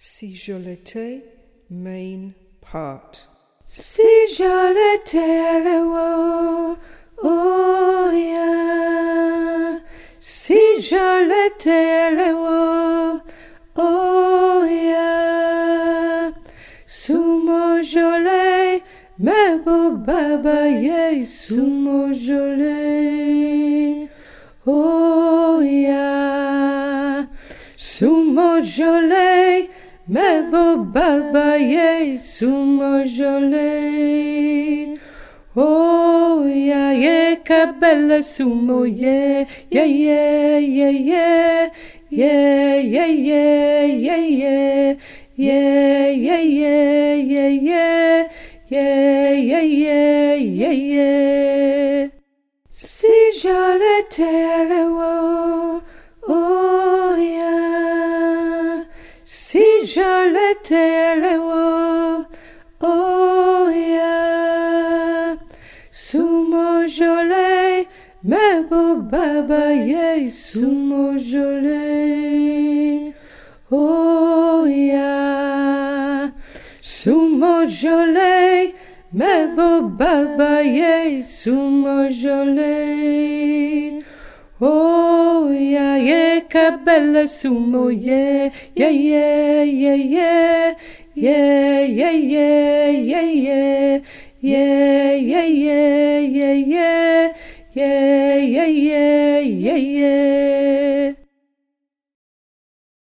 Si je l'étais, main part. Si je l'étais, oh yeah. Si je l'étais, oh yeah. Sumo jolé, me beau babaye, sumo jolé, oh yeah. Sumo jolé, me beau babaye, sumo jolé, oh yeah, yeah, cabella sumo, yeah, yeah, yeah, yeah, yeah, yeah, yeah, yeah, yeah, yeah. Yeah, yeah, yeah, yeah, yeah, yeah, yeah, yeah, yeah, yeah. Si je l'étais, oh yeah. Si je l'étais, oh yeah. Sumo jolé, me beau babaye, sumo jolé, oh yeah. Sumo jolé, me beau babaye, sumo jolé, oh yeah, yeah, cabella sumo, yeah, yeah, yeah, yeah, yeah, yeah, yeah, yeah, yeah, yeah, yeah, yeah, yeah.